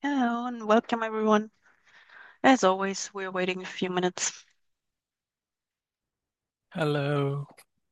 Hello and welcome everyone. As always, we're waiting a few minutes. Hello.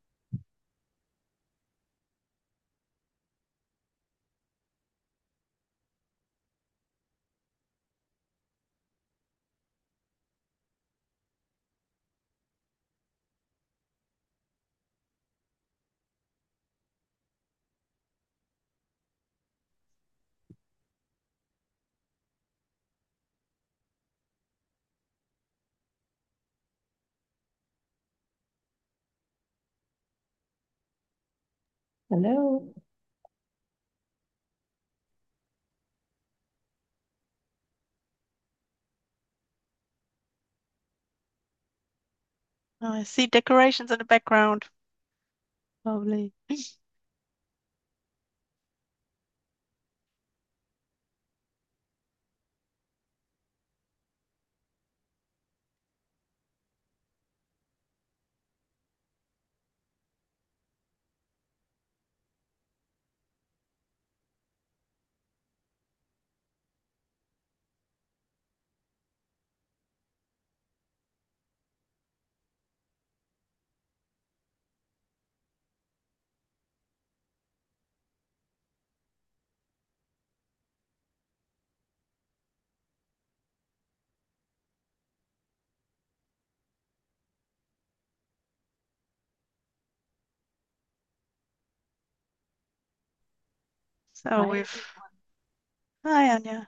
Hello. I see decorations in the background. Lovely. So Hi. we've, hi Anya.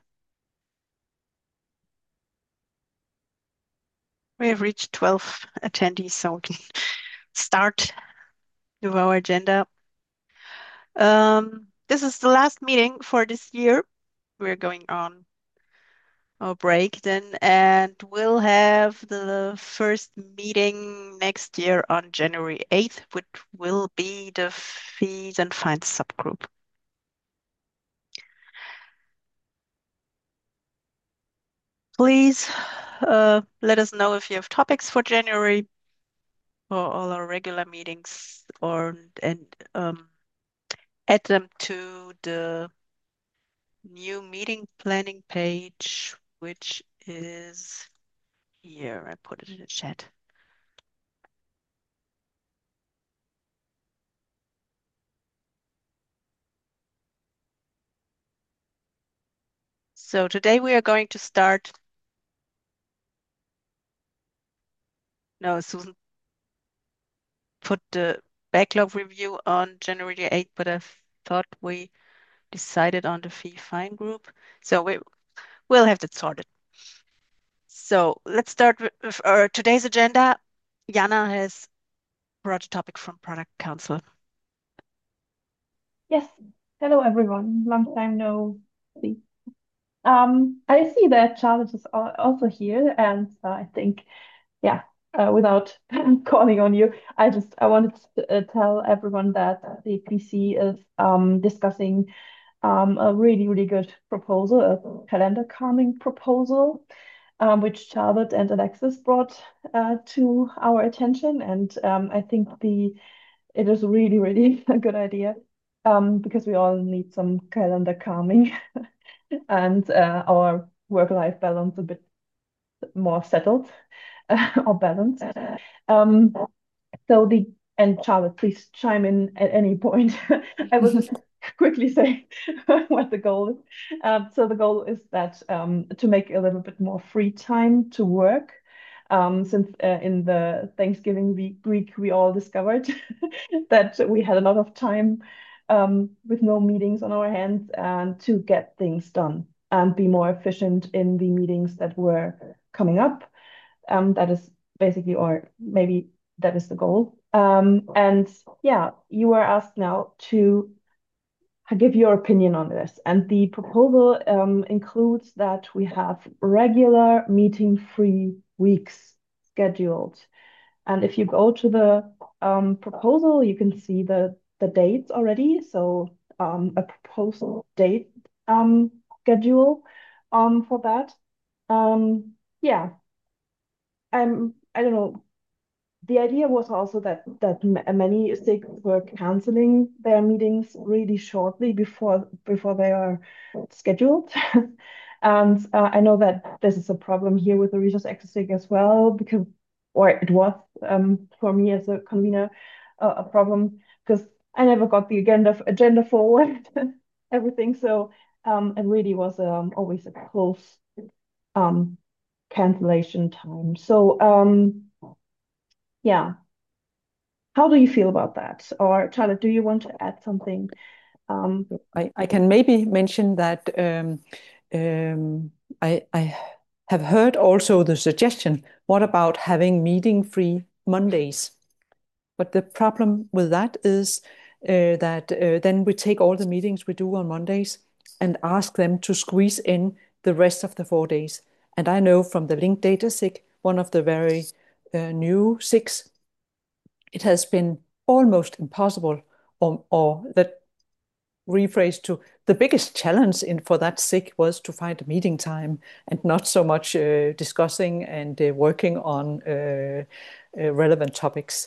We have reached 12 attendees, so we can start with our agenda. This is the last meeting for this year. We're going on our break then, and we'll have the first meeting next year on January 8th, which will be the fees and fines subgroup. Please let us know if you have topics for January for all our regular meetings and add them to the new meeting planning page, which is here. I put it in the chat. So today we are going to start. No, Susan put the backlog review on January 8th, but I thought we decided on the fee fine group. So we'll have that sorted. So let's start with our today's agenda. Jana has brought a topic from Product Council. Yes. Hello, everyone. Long time no see. I see that Charlotte is also here, and I think, yeah, without calling on you, I wanted to tell everyone that the PC is discussing a really good proposal, a calendar calming proposal, which Charlotte and Alexis brought to our attention, and I think the it is really a good idea because we all need some calendar calming and our work-life balance a bit more settled or balanced. Um, so the and Charlotte, please chime in at any point. I will just quickly say what the goal is. So the goal is that to make a little bit more free time to work. Since in the Thanksgiving week we all discovered that we had a lot of time with no meetings on our hands and to get things done and be more efficient in the meetings that were coming up. That is basically, or maybe that is the goal. And yeah, you were asked now to give your opinion on this. And the proposal includes that we have regular meeting-free weeks scheduled. And if you go to the proposal, you can see the dates already. So a proposal date schedule for that. Yeah, I don't know. The idea was also that many states were canceling their meetings really shortly before they are scheduled. And I know that this is a problem here with the Resource Access Week as well, because, or it was for me as a convener, a problem because I never got the agenda forward, everything. So it really was always a close um, cancellation time. So yeah, how do you feel about that? Or Charlotte, do you want to add something? Um, I can maybe mention that um, I have heard also the suggestion, what about having meeting-free Mondays? But the problem with that is that then we take all the meetings we do on Mondays and ask them to squeeze in the rest of the 4 days. And I know from the linked data SIG, one of the very new SIGs, it has been almost impossible, or that rephrase to the biggest challenge for that SIG was to find a meeting time and not so much discussing and working on relevant topics.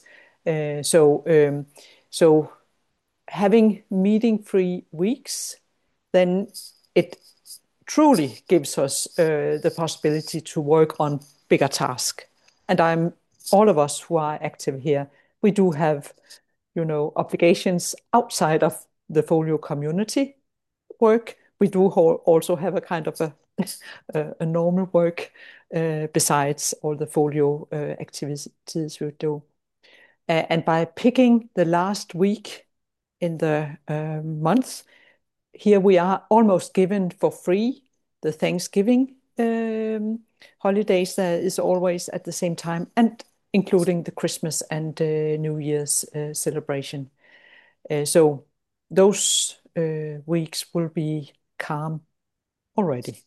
So having meeting-free weeks, then it truly gives us the possibility to work on bigger tasks. And all of us who are active here, we do have, obligations outside of the folio community work. We do also have a kind of a normal work besides all the folio activities we do. And by picking the last week in the month, here we are almost given for free the Thanksgiving holidays that is always at the same time, and including the Christmas and New Year's celebration. So those weeks will be calm already.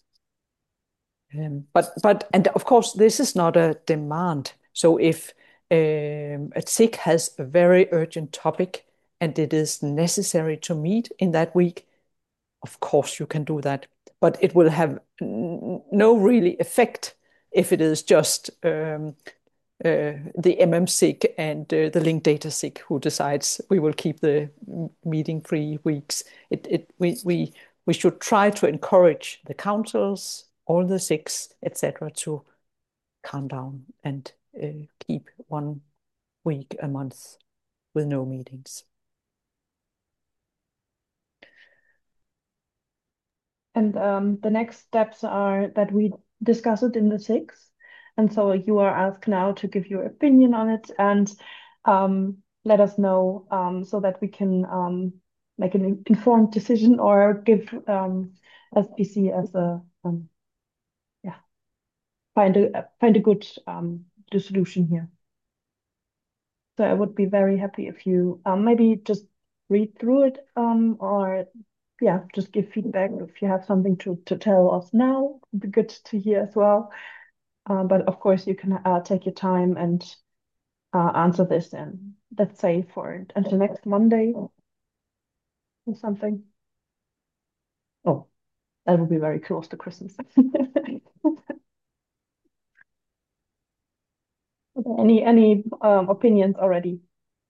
And of course, this is not a demand. So if a SIG has a very urgent topic and it is necessary to meet in that week, of course you can do that. But it will have no really effect if it is just the MMSIG and the linked data SIG who decides we will keep the meeting-free weeks. We should try to encourage the councils, all the SIGs, etc., to calm down and keep 1 week a month with no meetings. And the next steps are that we discuss it in the six. And so you are asked now to give your opinion on it and let us know so that we can make an informed decision or give SPC as a yeah, find a good solution here. So I would be very happy if you maybe just read through it or yeah, just give feedback if you have something to tell us now. It'd be good to hear as well. But of course, you can take your time and answer this and let's say for until next Monday or something. Oh, that would be very close to Christmas. Any opinions already?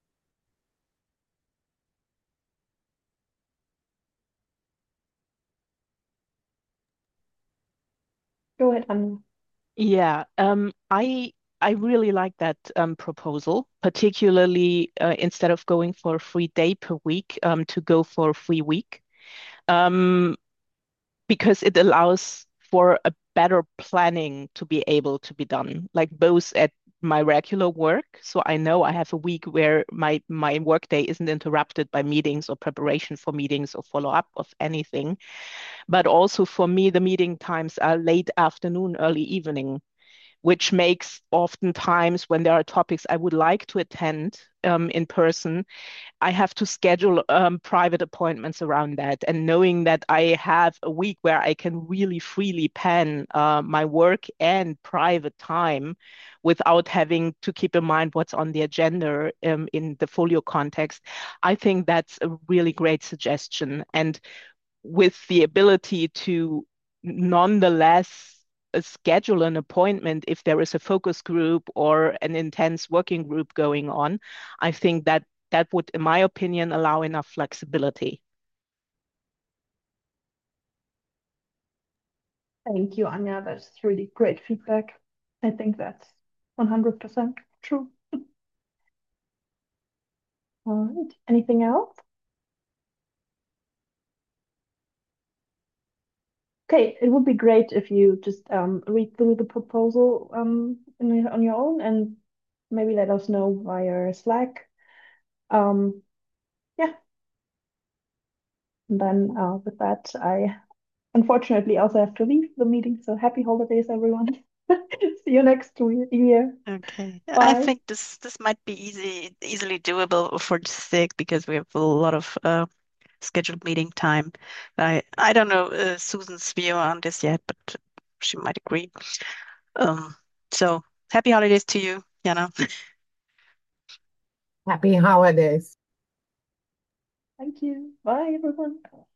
Go ahead, Anna. Yeah, I really like that proposal, particularly instead of going for a free day per week, to go for a free week, um, because it allows for a better planning to be able to be done, like both at my regular work. So I know I have a week where my work day isn't interrupted by meetings or preparation for meetings or follow up of anything. But also for me, the meeting times are late afternoon, early evening, which makes oftentimes when there are topics I would like to attend in person, I have to schedule private appointments around that. And knowing that I have a week where I can really freely plan my work and private time without having to keep in mind what's on the agenda in the folio context, I think that's a really great suggestion. And with the ability to nonetheless schedule an appointment if there is a focus group or an intense working group going on, I think that that would, in my opinion, allow enough flexibility. Thank you, Anya. That's really great feedback. I think that's 100% true. All right. Anything else? Okay, it would be great if you just read through the proposal on your own and maybe let us know via Slack. Um, yeah, and then with that, I unfortunately also have to leave the meeting. So happy holidays, everyone. See you next year. Okay. And I Bye. think this might be easily doable for the sake because we have a lot of scheduled meeting time. I don't know Susan's view on this yet, but she might agree. Um, so happy holidays to you, Jana. Happy holidays. Thank you. Bye, everyone.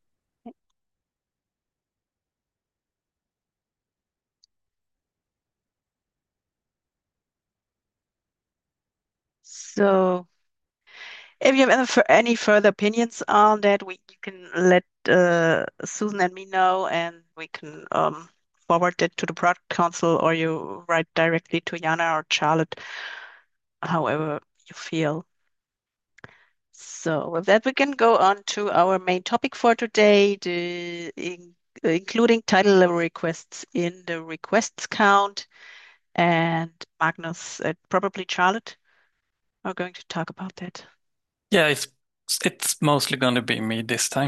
So if you have any further opinions on that, you can let Susan and me know, and we can forward it to the product council, or you write directly to Jana or Charlotte, however you feel. So with that, we can go on to our main topic for today, including title level requests in the requests count. And Magnus, probably Charlotte, are going to talk about that. Yeah, it's mostly going to be me this time.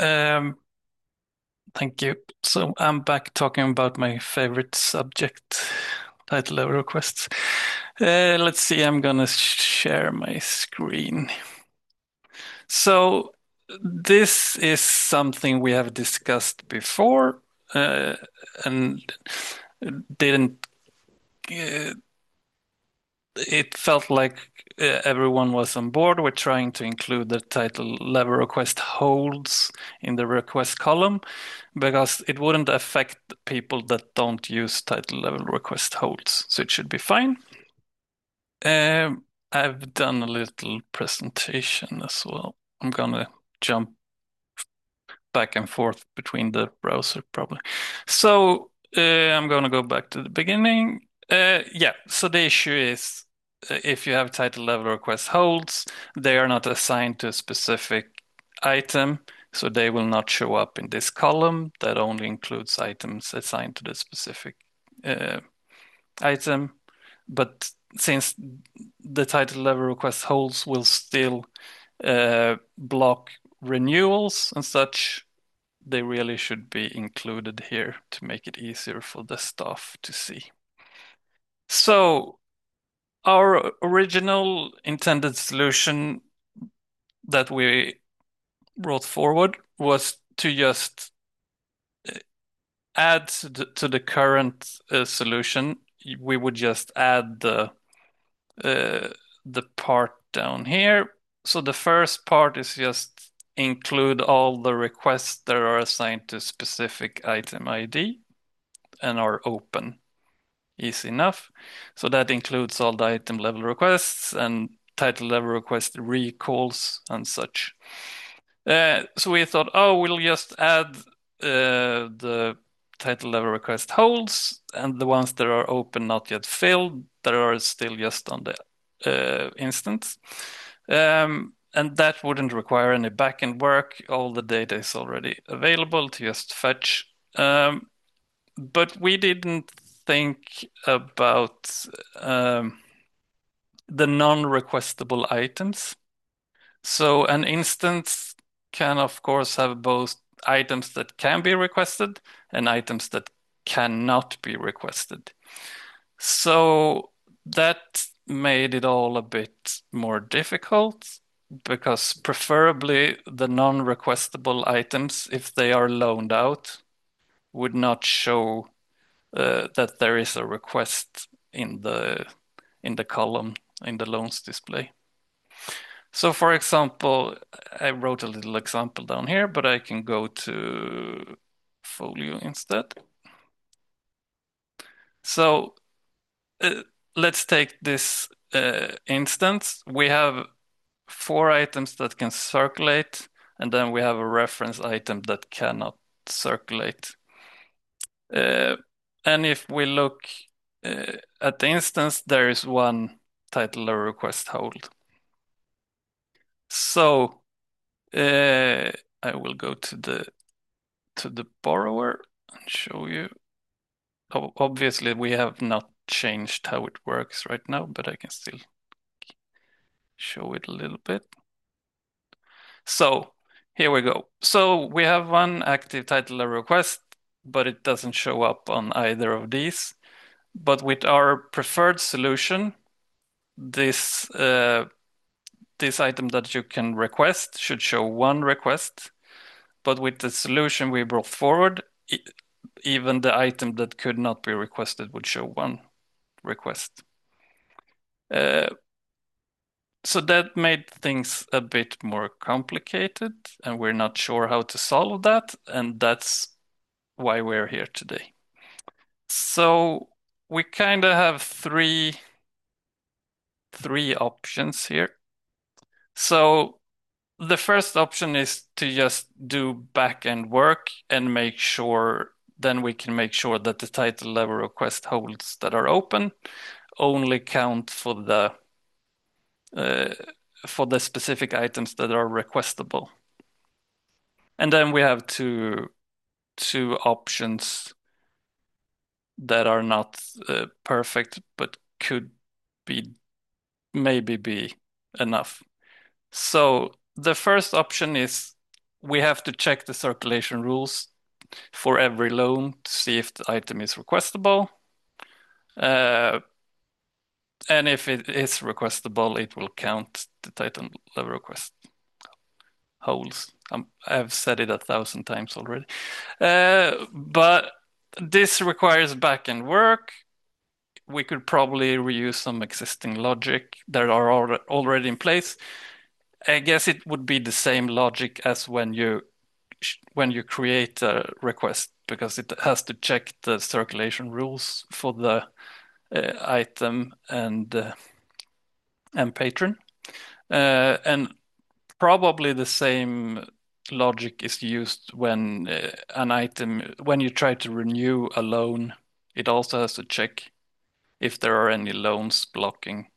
Thank you. So I'm back talking about my favorite subject, title level requests. Let's see, I'm going to share my screen. So this is something we have discussed before and didn't. It felt like everyone was on board with trying to include the title level request holds in the request column because it wouldn't affect people that don't use title level request holds, so it should be fine. I've done a little presentation as well. I'm gonna jump back and forth between the browser probably. So I'm gonna go back to the beginning. Yeah, so the issue is if you have title level request holds, they are not assigned to a specific item, so they will not show up in this column. That only includes items assigned to the specific item. But since the title level request holds will still block renewals and such, they really should be included here to make it easier for the staff to see. So our original intended solution that we brought forward was to just add to the current solution. We would just add the part down here. So the first part is just include all the requests that are assigned to specific item ID and are open. Easy enough. So that includes all the item level requests and title level request recalls and such. So we thought, oh, we'll just add the title level request holds and the ones that are open, not yet filled, that are still just on the instance. And that wouldn't require any backend work. All the data is already available to just fetch. But we didn't think about the non-requestable items. So an instance can, of course, have both items that can be requested and items that cannot be requested. So that made it all a bit more difficult because preferably the non-requestable items, if they are loaned out, would not show that there is a request in the column in the loans display. So for example, I wrote a little example down here, but I can go to Folio instead. So let's take this instance. We have 4 items that can circulate, and then we have a reference item that cannot circulate. And if we look at the instance, there is one title level request hold. So I will go to the borrower and show you. Obviously, we have not changed how it works right now, but I can still show it a little bit. So here we go. So we have one active title level request, but it doesn't show up on either of these. But with our preferred solution, this item that you can request should show one request. But with the solution we brought forward, even the item that could not be requested would show one request. So that made things a bit more complicated, and we're not sure how to solve that, and that's why we're here today. So we kind of have three options here. So the first option is to just do back-end work and make sure, then we can make sure that the title level request holds that are open only count for the specific items that are requestable. And then we have two options that are not perfect, but could maybe be enough. So the first option is we have to check the circulation rules for every loan to see if the item is requestable. And if it is requestable, it will count the title level request holds. I've said it 1,000 times already. But this requires back-end work. We could probably reuse some existing logic that are already in place. I guess it would be the same logic as when you create a request, because it has to check the circulation rules for the item and patron. And probably the same logic is used when when you try to renew a loan, it also has to check if there are any loans blocking,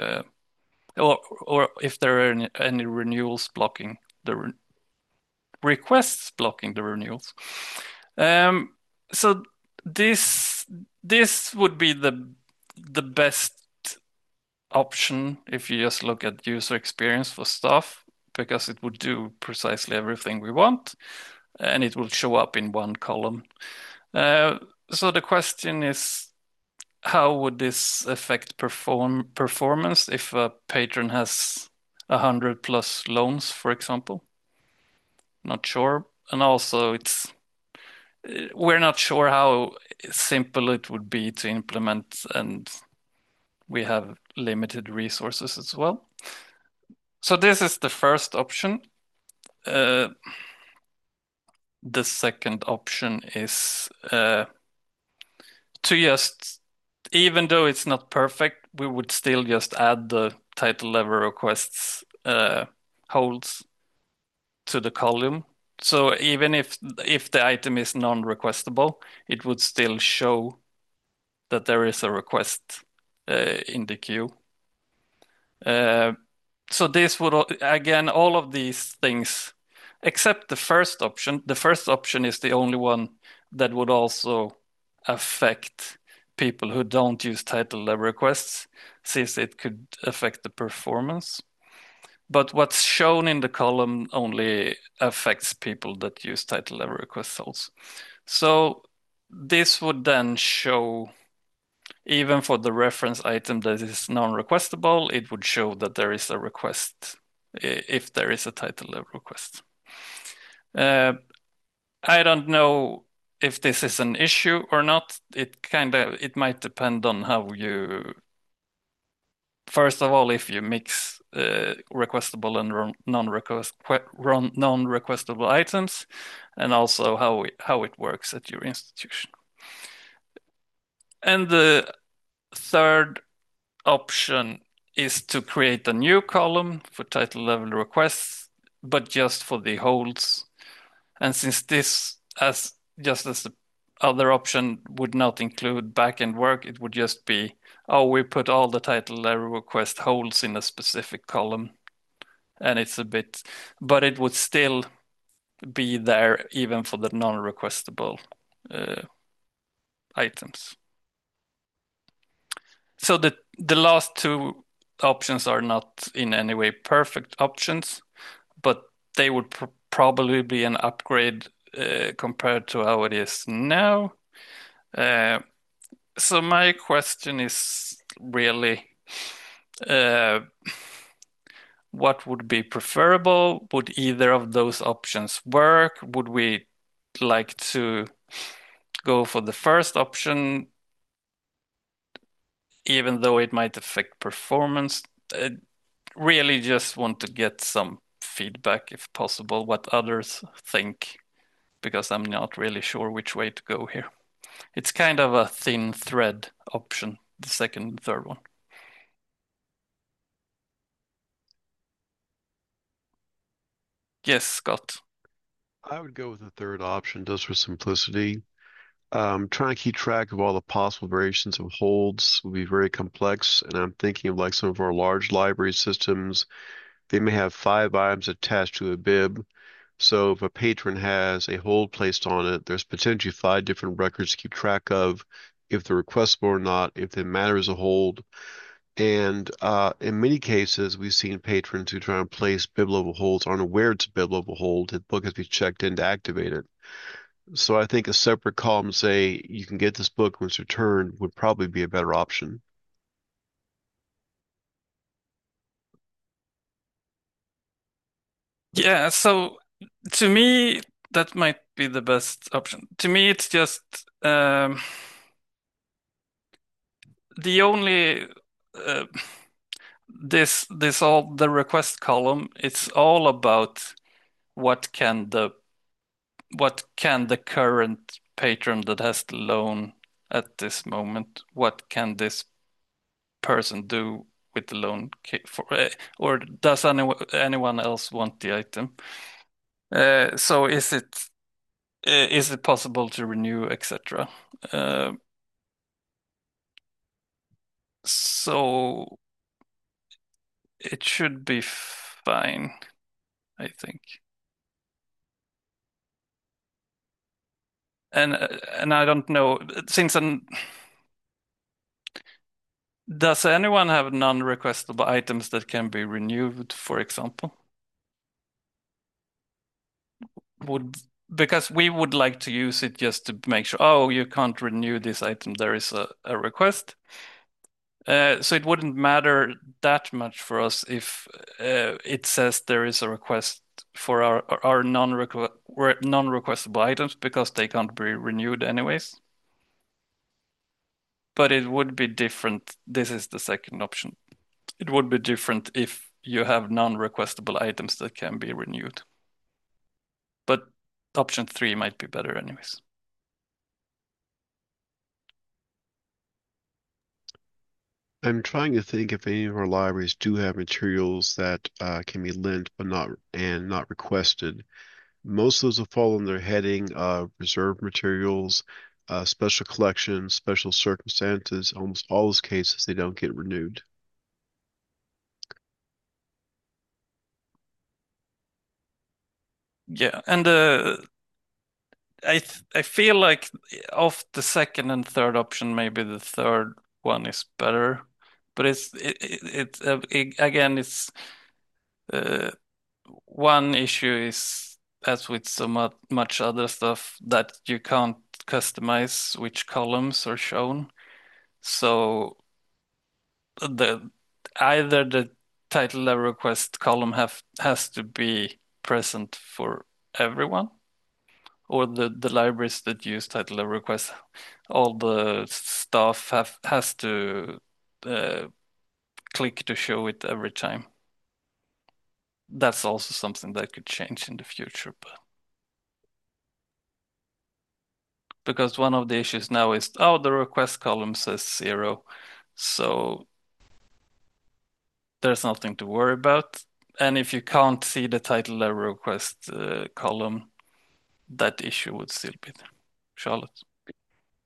or if there are any renewals blocking the requests blocking the renewals. So this would be the best option if you just look at user experience for stuff, because it would do precisely everything we want, and it will show up in one column. So the question is, how would this affect performance if a patron has 100+ loans, for example? Not sure. And also we're not sure how simple it would be to implement, and we have limited resources as well. So this is the first option. The second option is to just, even though it's not perfect, we would still just add the title level requests holds to the column. So even if the item is non-requestable, it would still show that there is a request in the queue. So this would, again, all of these things, except the first option. The first option is the only one that would also affect people who don't use title level requests, since it could affect the performance. But what's shown in the column only affects people that use title level request holds. So this would then show, even for the reference item that is non-requestable, it would show that there is a request if there is a title level request. I don't know if this is an issue or not. It might depend on how you, first of all, if you mix requestable and non-requestable items, and also how it works at your institution. And the third option is to create a new column for title level requests, but just for the holds. And since this, just as the other option would not include backend work. It would just be, oh, we put all the title error request holds in a specific column. And it's a bit, but it would still be there even for the non-requestable items. So the last two options are not in any way perfect options, but they would probably be an upgrade compared to how it is now. So my question is really, what would be preferable? Would either of those options work? Would we like to go for the first option, even though it might affect performance? Really just want to get some feedback, if possible, what others think, because I'm not really sure which way to go here. It's kind of a thin thread option, the second and third one. Yes, Scott. I would go with the third option just for simplicity. Trying to keep track of all the possible variations of holds would be very complex, and I'm thinking of like some of our large library systems. They may have 5 items attached to a bib. So if a patron has a hold placed on it, there's potentially 5 different records to keep track of, if they're requestable or not, if they matter as a hold. And in many cases, we've seen patrons who try and place bib level holds aren't aware it's a bib level hold. The book has to be checked in to activate it. So I think a separate column say you can get this book when it's returned would probably be a better option. Yeah, so to me, that might be the best option. To me, it's just the only this all the request column. It's all about what can the current patron that has the loan at this moment, what can this person do with the loan for, or does anyone else want the item? So is it possible to renew, etc. So it should be fine, I think. And I don't know, since does anyone have non-requestable items that can be renewed, for example? Because we would like to use it just to make sure, oh, you can't renew this item, there is a request. So it wouldn't matter that much for us if it says there is a request for our non-requestable items, because they can't be renewed anyways. But it would be different. This is the second option. It would be different if you have non-requestable items that can be renewed. But option 3 might be better anyways. I'm trying to think if any of our libraries do have materials that can be lent but not requested. Most of those will fall under the heading of reserved materials, special collections, special circumstances. Almost all those cases, they don't get renewed. Yeah, and I feel like of the second and third option, maybe the third one is better. But again, it's one issue is, as with so much other stuff, that you can't customize which columns are shown. So either the title level request column has to be present for everyone, or the libraries that use title level request, all the staff has to click to show it every time. That's also something that could change in the future, but because one of the issues now is, oh, the request column says 0, so there's nothing to worry about. And if you can't see the title level request column, that issue would still be there. Charlotte.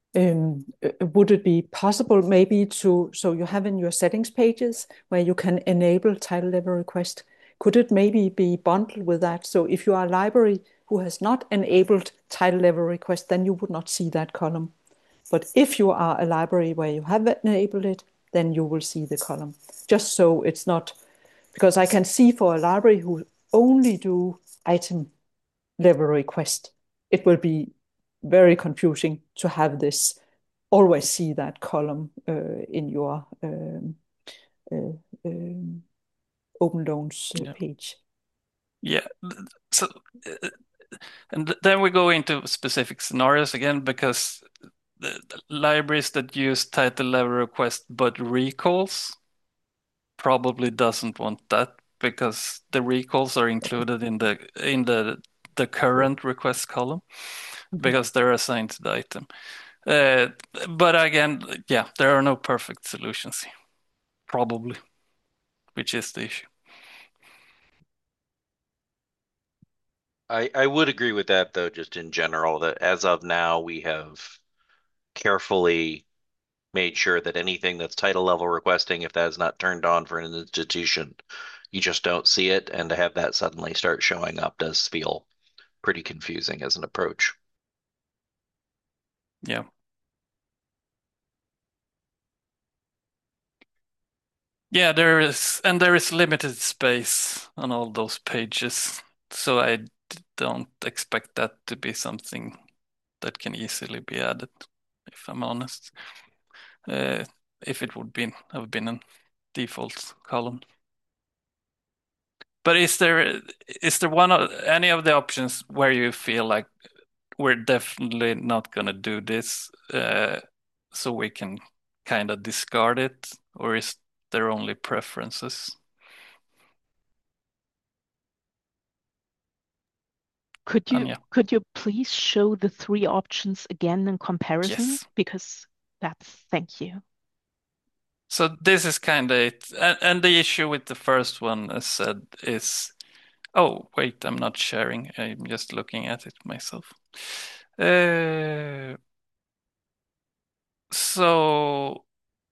Would it be possible maybe so you have in your settings pages where you can enable title level request, could it maybe be bundled with that? So if you are a library who has not enabled title level request, then you would not see that column. But if you are a library where you have enabled it, then you will see the column. Just so it's not, because I can see for a library who only do item level request, it will be very confusing to have this, always see that column in your uh, um, Open Loans Yeah. page. Yeah. So, and then we go into specific scenarios again, because the libraries that use title level request but recalls probably doesn't want that, because the recalls are included in the current request column because they're assigned to the item. But again, yeah, there are no perfect solutions here, probably, which is the issue. I would agree with that, though, just in general, that as of now, we have carefully made sure that anything that's title level requesting, if that is not turned on for an institution, you just don't see it. And to have that suddenly start showing up does feel pretty confusing as an approach. Yeah. Yeah, there is limited space on all those pages, so I don't expect that to be something that can easily be added, if I'm honest. If it would have been a default column. But is there any of the options where you feel like we're definitely not gonna do this, so we can kind of discard it, or is there only preferences? Anja? Could you please show the three options again in comparison? Yes. Because thank you. So this is kind of it. And the issue with the first one, as said, is, oh, wait, I'm not sharing. I'm just looking at it myself. So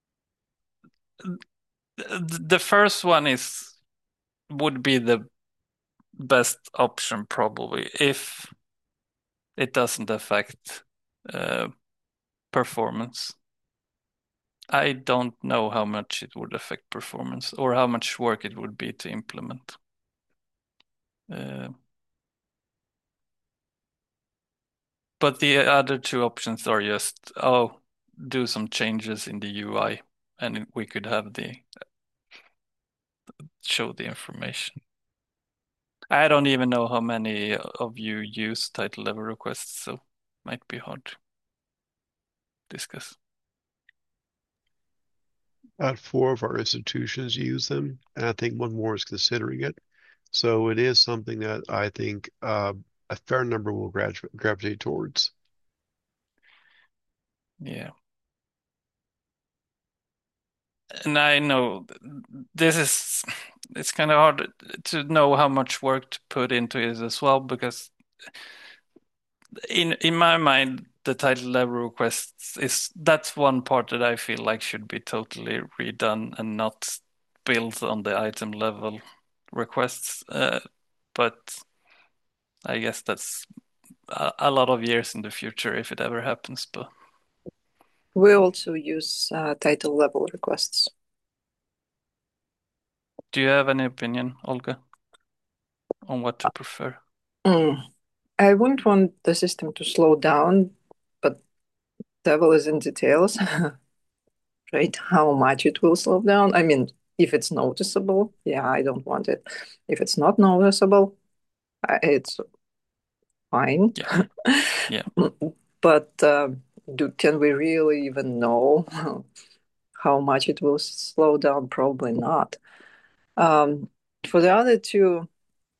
the first one would be the best option probably if it doesn't affect performance. I don't know how much it would affect performance or how much work it would be to implement. But the other two options are just, do some changes in the UI and we could have show the information. I don't even know how many of you use title level requests, so might be hard to discuss. About 4 of our institutions use them, and I think one more is considering it. So it is something that I think a fair number will gravitate towards. Yeah. And I know it's kind of hard to know how much work to put into it as well, because in my mind, the title level requests that's one part that I feel like should be totally redone and not built on the item level requests. But I guess that's a lot of years in the future if it ever happens. But we also use title level requests. do you have any opinion, Olga, on what to prefer? I wouldn't want the system to slow down, but devil is in details, right? How much it will slow down. I mean, if it's noticeable, yeah, I don't want it. If it's not noticeable, it's fine. Yeah. Yeah. But can we really even know how much it will slow down? Probably not. For the other two,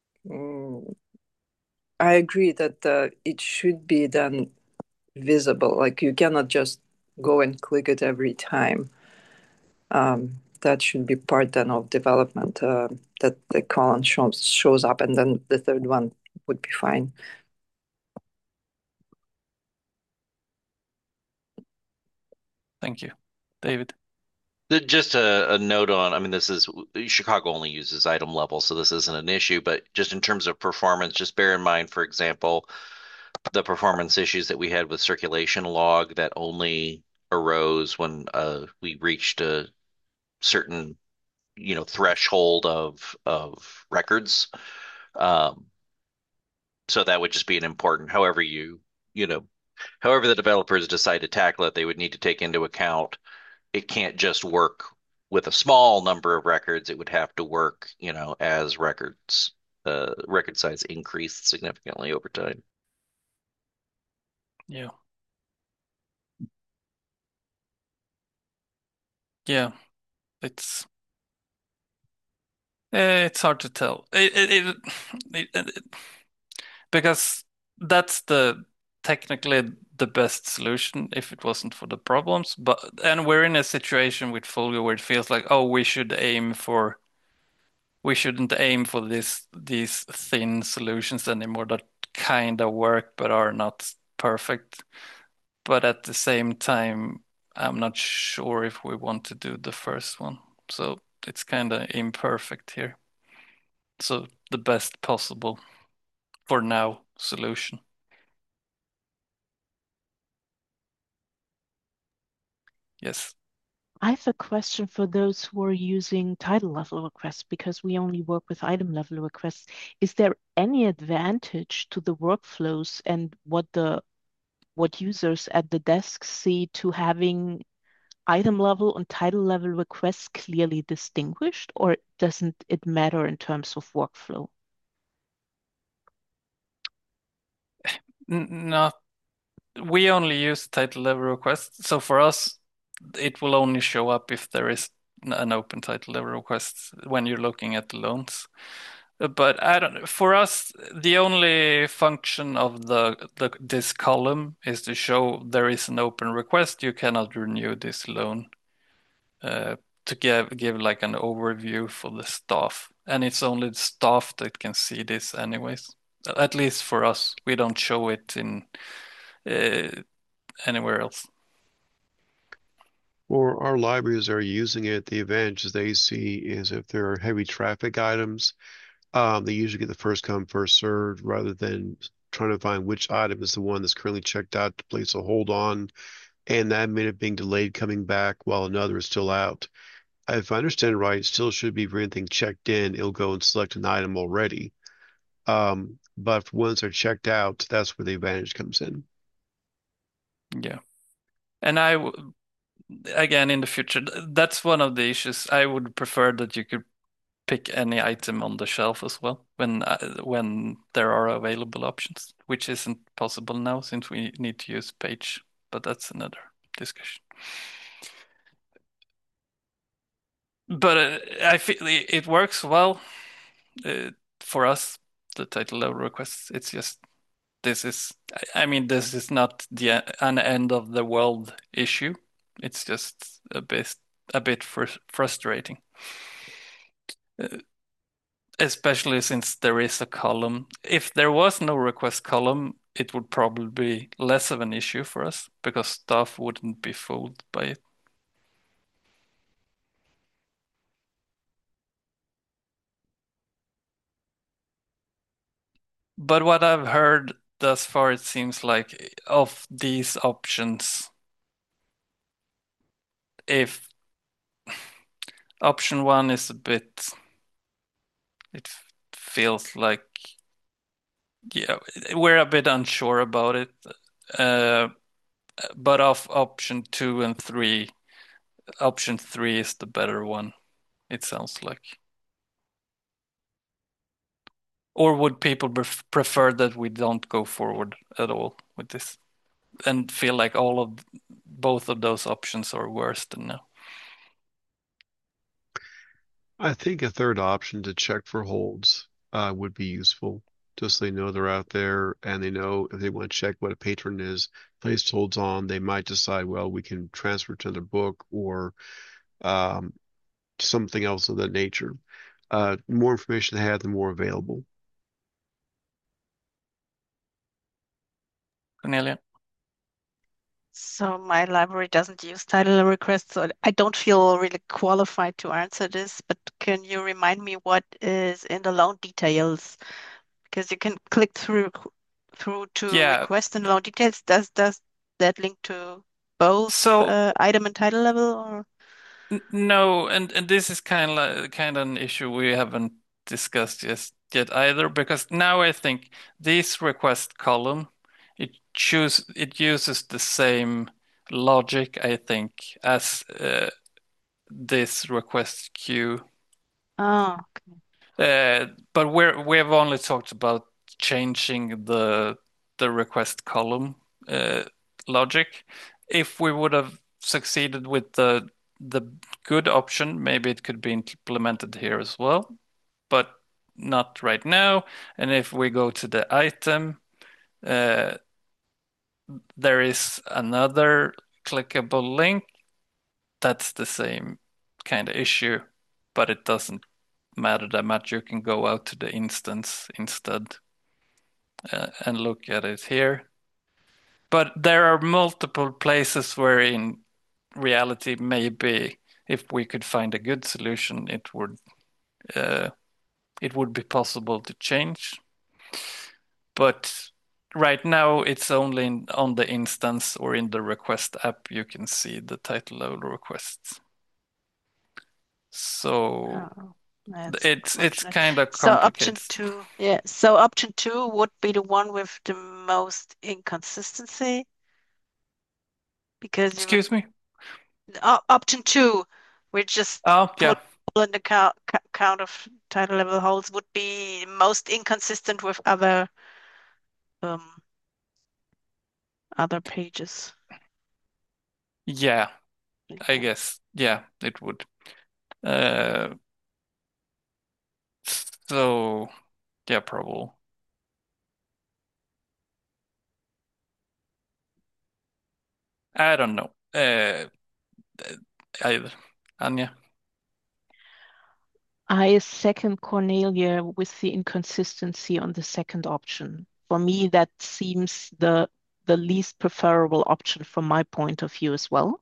I agree that it should be then visible. Like you cannot just go and click it every time. That should be part then of development, that the column shows up, and then the third one would be fine. Thank you. David? Just a note on, I mean, this is Chicago only uses item level, so this isn't an issue, but just in terms of performance, just bear in mind, for example, the performance issues that we had with circulation log that only arose when we reached a certain, threshold of records. Um, so that would just be an important, however the developers decide to tackle it, they would need to take into account it can't just work with a small number of records. It would have to work, as record size increased significantly over time. Yeah. Yeah. It's hard to tell. Because that's technically the best solution if it wasn't for the problems. And we're in a situation with Folio where it feels like, oh, we shouldn't aim for these thin solutions anymore that kind of work but are not perfect. But at the same time, I'm not sure if we want to do the first one. So it's kind of imperfect here. So the best possible for now solution. Yes. I have a question for those who are using title level requests because we only work with item level requests. Is there any advantage to the workflows and what users at the desk see to having item level and title level requests clearly distinguished, or doesn't it matter in terms of workflow? Not we only use title level requests. So for us, it will only show up if there is an open title level request when you're looking at the loans. But for us, the only function of this column is to show there is an open request. You cannot renew this loan. To give like an overview for the staff, and it's only the staff that can see this anyways. At least for us, we don't show it in anywhere else. For our libraries that are using it, the advantages they see is if there are heavy traffic items, they usually get the first come, first served rather than trying to find which item is the one that's currently checked out to place a hold on, and that minute being delayed coming back while another is still out. If I understand it right, it still should be for anything checked in, it'll go and select an item already. But once they're checked out, that's where the advantage comes in. Yeah. And again, in the future, that's one of the issues. I would prefer that you could pick any item on the shelf as well when there are available options, which isn't possible now since we need to use page, but that's another discussion. But I feel it works well for us, the title level requests. It's just this is not an end of the world issue. It's just a bit frustrating. Especially since there is a column. If there was no request column, it would probably be less of an issue for us because staff wouldn't be fooled by it. But what I've heard thus far, it seems like of these options, if option one is it feels like, yeah, we're a bit unsure about it. But of option 2 and 3, option 3 is the better one, it sounds like. Or would people prefer that we don't go forward at all with this and feel like both of those options are worse than now? I think a third option to check for holds would be useful. Just so they know they're out there and they know if they want to check what a patron is placed holds on, they might decide, well, we can transfer to another book or um, something else of that nature. More information they have, the more available. Cornelia? So my library doesn't use title requests, so I don't feel really qualified to answer this, but can you remind me what is in the loan details? Because you can click through to Yeah. request in loan details. Does that link to both So item and title level or? no, and this is kind of an issue we haven't discussed yet either, because now I think this request column it uses the same logic, I think, as this request queue. Oh, But we have only talked about changing the request column uh, logic. If we would have succeeded with the good option, maybe it could be implemented here as well, but not right now. And if we go to the item, uh, there is another clickable link. That's the same kind of issue, but it doesn't matter that much. You can go out to the instance instead and look at it here. But there are multiple places where in reality, maybe if we could find a good solution, uh, it would be possible to change. But right now, it's only on the instance or in the request app you can see the title level requests. So oh, that's it's unfortunate. kind of So option complicated. two, yeah. So option two would be the one with the most inconsistency because you would Excuse me? option two, we just Oh, yeah. put all in the count of title level holds would be most inconsistent with um other pages. Yeah, I Yeah. guess. Yeah, it would. Uh, so yeah, probably. I don't know. Either. Anya. I second Cornelia with the inconsistency on the second option. For me, that seems the least preferable option from my point of view as well.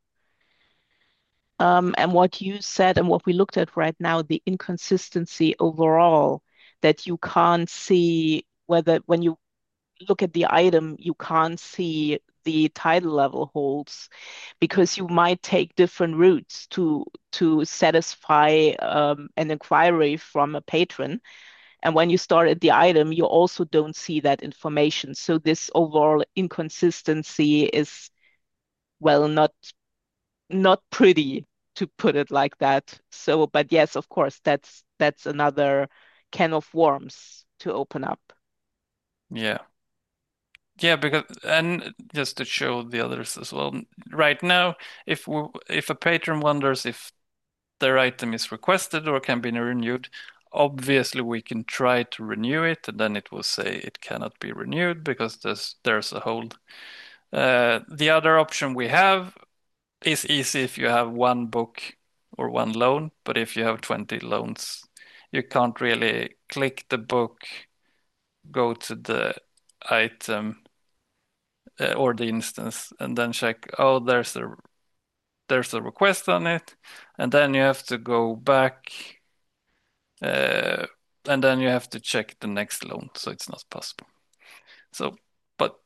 And what you said and what we looked at right now, the inconsistency overall, that you can't see whether when you look at the item, you can't see the title level holds because you might take different routes to satisfy an inquiry from a patron. And when you start at the item, you also don't see that information. So this overall inconsistency is, well, not pretty, to put it like that. So, but yes, of course, that's another can of worms to open up. Yeah. Yeah, because and just to show the others as well. Right now, if a patron wonders if their item is requested or can be renewed, obviously we can try to renew it, and then it will say it cannot be renewed because there's a hold. The other option we have is easy if you have one book or one loan, but if you have 20 loans, you can't really click the book, go to the item or the instance, and then check, oh, there's a request on it, and then you have to go back, uh, and then you have to check the next loan, so it's not possible. So, but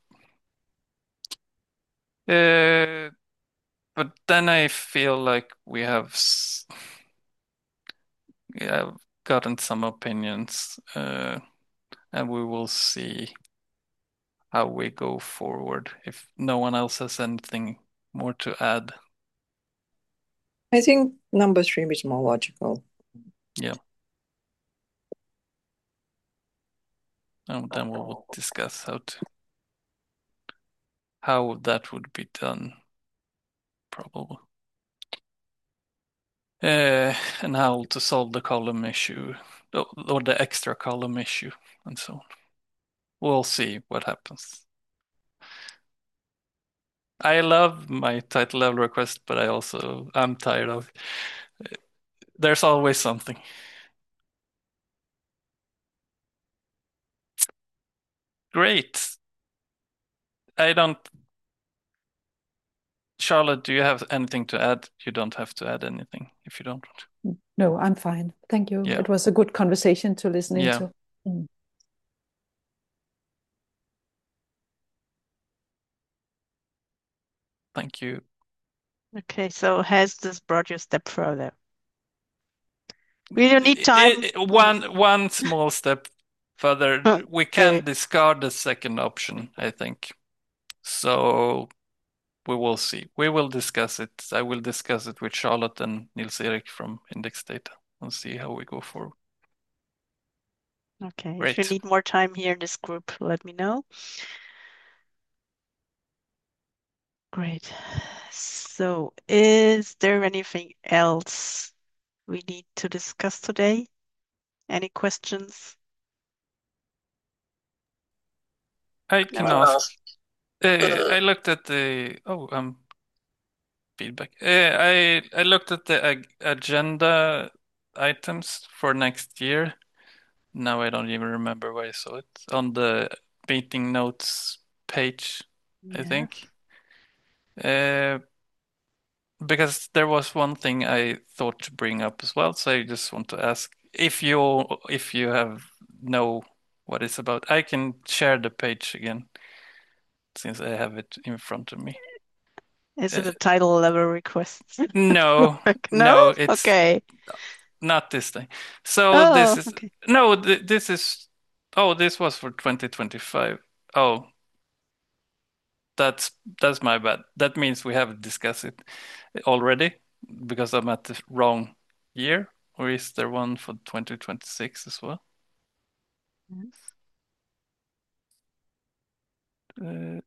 uh, but then I feel like we have gotten some opinions, and we will see how we go forward if no one else has anything more to add. I think number three is more logical. Yeah. And then we will discuss how that would be done, probably. And how to solve the column issue or the extra column issue and so on. We'll see what happens. I love my title level request, but I'm tired of it. There's always something. Great. I don't Charlotte, do you have anything to add? You don't have to add anything if you don't want. No, I'm fine. Thank you. Yeah. It was a good conversation to listen Yeah. into. Mm. Thank you. Okay, so has this brought you a step further? We don't need time. One small step further. We can Okay. discard the second option, I think. So we will see. We will discuss it. I will discuss it with Charlotte and Nils Erik from Index Data and see how we go forward. Okay. If you Great. need more time here in this group, let me know. Great. So, is there anything else we need to discuss today? Any questions? I can No. ask. I looked at the feedback. I looked at the agenda items for next year. Now I don't even remember where I saw it. On the meeting notes page, I Yeah. think. Because there was one thing I thought to bring up as well, so I just want to ask if you know what it's about. I can share the page again since I have it in front of me. Is it a title level request? No, No? it's Okay. not this thing. So Oh, this is okay. no, this is this was for 2025. Oh, that's my bad. That means we haven't discussed it already because I'm at the wrong year. Or is there one for 2026 as well? Uh,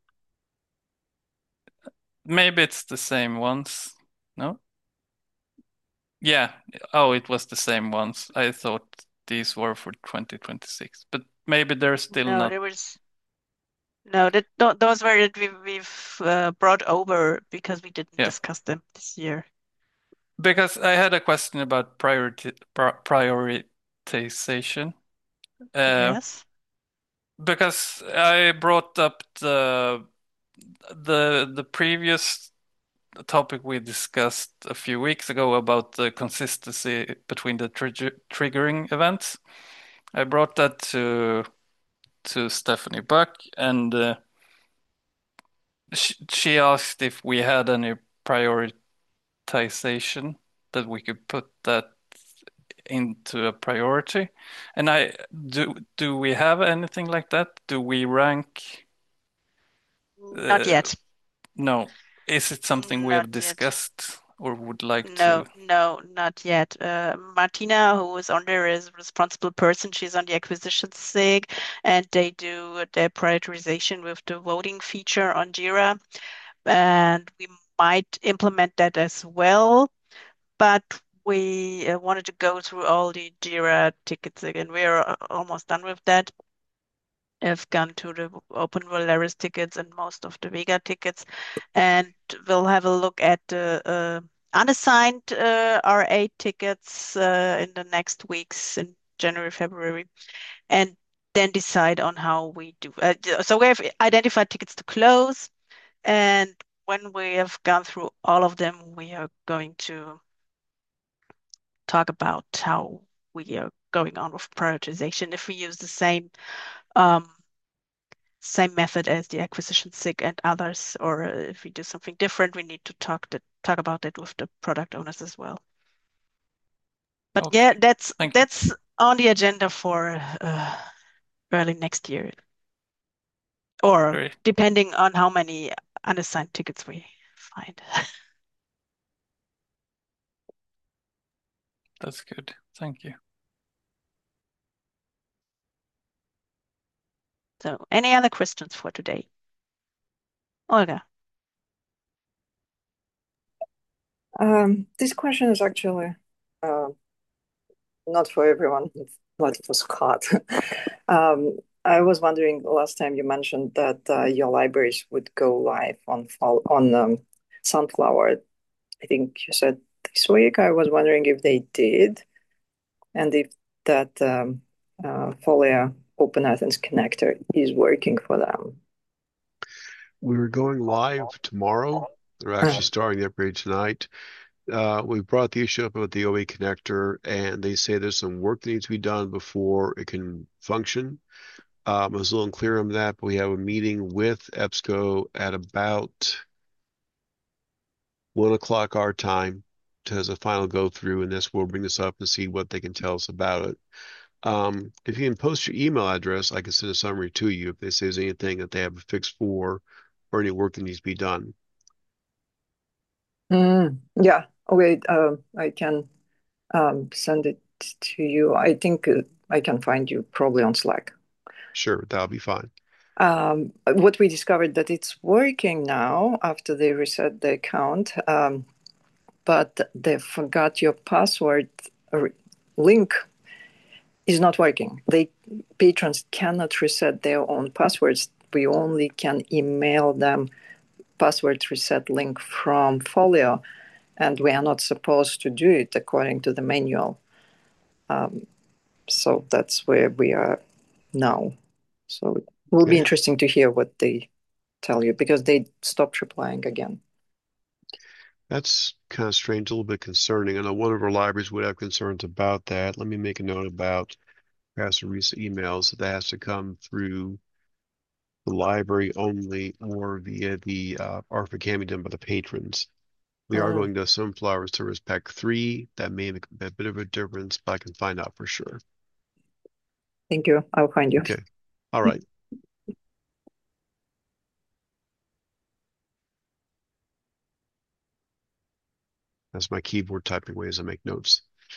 Maybe it's the same ones. No? Yeah. Oh, it was the same ones. I thought these were for 2026, but maybe they're still No, not. there was no that those were that we've brought over because we didn't Yeah. discuss them this year. Because I had a question about prioritization. Yes. Because I brought up the previous topic we discussed a few weeks ago about the consistency between the triggering events. I brought that to Stephanie Buck, and she asked if we had any prioritization that we could put that into a priority. And do we have anything like that? Do we rank? Not yet. No. Is it something we Not have yet. discussed or would like to? No, not yet. Martina, who is on there, is responsible person. She's on the acquisition SIG, and they do their prioritization with the voting feature on Jira. And we might implement that as well, but we wanted to go through all the Jira tickets again. We're almost done with that. I've gone to the Open Valeris tickets and most of the Vega tickets, and we'll have a look at the unassigned R8 tickets in the next weeks in January, February, and then decide on how we do. So we have identified tickets to close, and when we have gone through all of them, we are going to talk about how we are going on with prioritization. If we use the same method as the acquisition SIG and others, or if we do something different, we need to talk about it with the product owners as well. But Okay. yeah, Thank you. that's on the agenda for early next year, or Great. depending on how many unassigned tickets we find. That's good. Thank you. So, any other questions for today? Olga. This question is actually not for everyone, but for Scott. I was wondering last time you mentioned that your libraries would go live on Sunflower. I think you said this week. I was wondering if they did, and if that Folia Open Athens connector is working for them. We're going live tomorrow. They're actually starting the upgrade tonight. We brought the issue up about the OA connector, and they say there's some work that needs to be done before it can function. I was a little unclear on that, but we have a meeting with EBSCO at about 1 o'clock our time to as a final go through, and this we'll bring this up and see what they can tell us about it. If you can post your email address, I can send a summary to you if they say there's anything that they have a fix for or any work that needs to be done. Yeah. Okay. I can send it to you. I think I can find you probably on Slack. Sure, that'll be fine. What we discovered that it's working now after they reset the account, but they forgot your password link is not working. Patrons cannot reset their own passwords. We only can email them password reset link from Folio, and we are not supposed to do it according to the manual. So that's where we are now. So it will be interesting to hear what they tell you because they stopped replying again. That's kind of strange, a little bit concerning. I know one of our libraries would have concerns about that. Let me make a note about password reset emails. That has to come through the library only or via the ARPA can be done by the patrons. We are going to Sunflower Service Pack 3. That may make a bit of a difference, but I can find out for sure. Thank you. I'll find you. Okay. All right. That's my keyboard typing way as I make notes.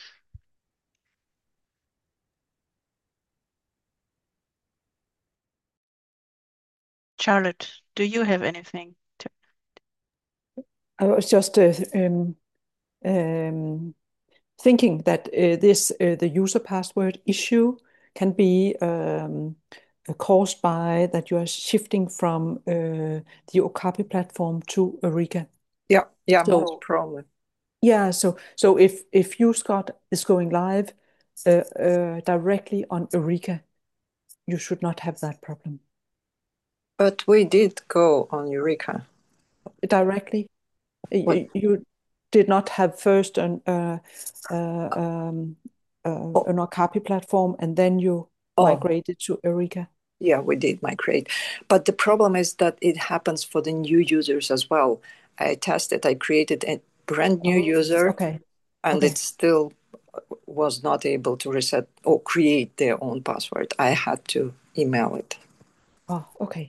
Charlotte, do you have anything to? I was just thinking that the user password issue can be caused by that you are shifting from the Okapi platform to Eureka. Yeah, most So probably. yeah, so if USCOT is going live directly on Eureka, you should not have that problem. But we did go on Eureka. Directly, you did not have first an Okapi platform and then you migrated to Eureka. Yeah, we did migrate. But the problem is that it happens for the new users as well. I tested, I created a brand new user, and it still was not able to reset or create their own password. I had to email it. Oh, okay.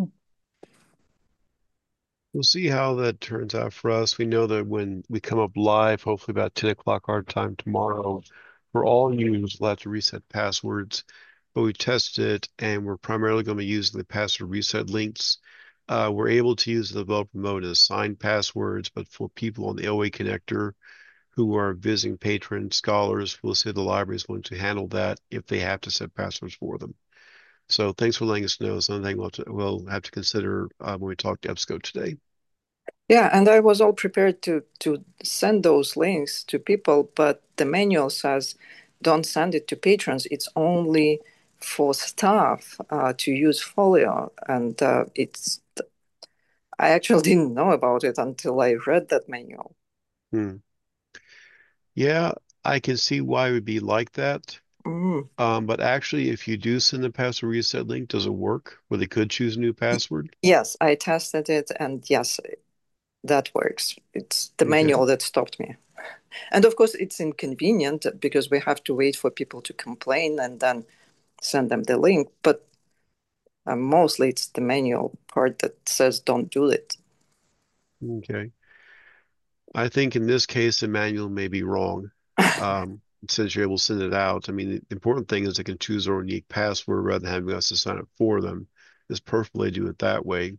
We'll see how that turns out for us. We know that when we come up live, hopefully about 10 o'clock our time tomorrow, for all users, we'll have to reset passwords. But we tested it, and we're primarily going to be using the password reset links. We're able to use the developer mode as assigned passwords, but for people on the OA connector who are visiting patrons, scholars, we'll say the library is going to handle that if they have to set passwords for them. So thanks for letting us know. Something we'll have to consider when we talk to EBSCO today. Yeah, and I was all prepared to send those links to people, but the manual says don't send it to patrons. It's only for staff to use Folio, and I actually didn't know about it until I read that manual. Yeah, I can see why it would be like that. But actually, if you do send the password reset link, does it work? Where they could choose a new password? Yes, I tested it, and yes, that works. It's the manual that stopped me. And of course, it's inconvenient because we have to wait for people to complain and then send them the link. But mostly it's the manual part that says don't do it. Okay. I think in this case, the manual may be wrong. Since you're able to send it out. I mean, the important thing is they can choose their own unique password rather than having us to sign up for them. It's perfectly do it that way.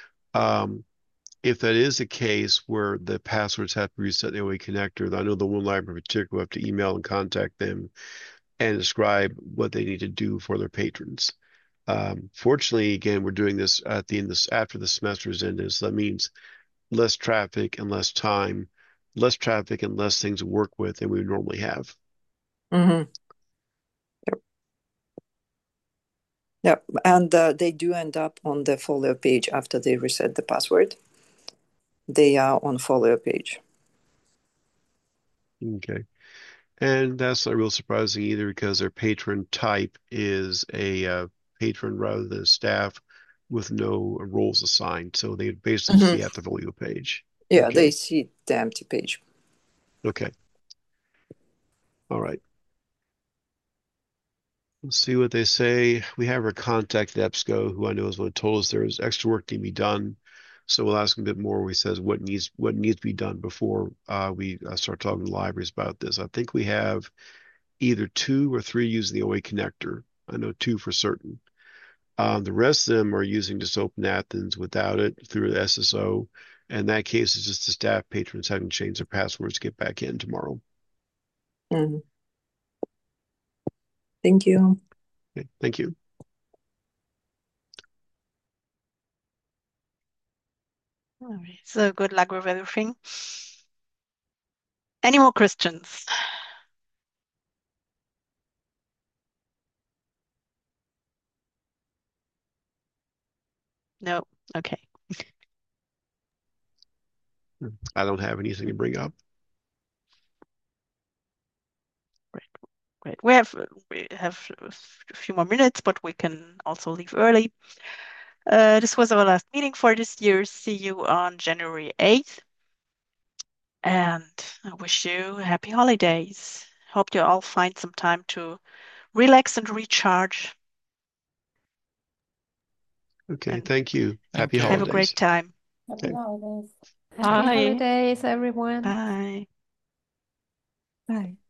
If that is the case where the passwords have to reset the OA connector, I know the one library in particular will have to email and contact them and describe what they need to do for their patrons. Fortunately, again, we're doing this at the end of after the semester is ended, so that means less traffic and less time, less traffic and less things to work with than we would normally have. Yep. Yep, and they do end up on the folio page after they reset the password. they are on follow page. Okay. And that's not real surprising either because their patron type is a patron rather than a staff with no roles assigned. So they basically see at the folio page. Yeah, Okay. they see the empty page. Okay. All right. Let's see what they say. We have our contact at EBSCO, who I know is one who told us there is extra work to be done. So we'll ask him a bit more. He says what needs to be done before we start talking to libraries about this. I think we have either 2 or 3 using the OA connector. I know 2 for certain. The rest of them are using just Open Athens without it through the SSO. In that case, it's just the staff patrons having to change their passwords to get back in tomorrow. Thank you. Okay, thank you. All right. So good luck with everything. Any more questions? No. Okay. I don't have anything to bring up. Great. We have a few more minutes, but we can also leave early. This was our last meeting for this year. See you on January 8th. And I wish you happy holidays. Hope you all find some time to relax and recharge. Okay, And thank you. Happy you. have a holidays. great time. Happy Okay. holidays. Bye. Happy holidays, everyone. Bye. Bye.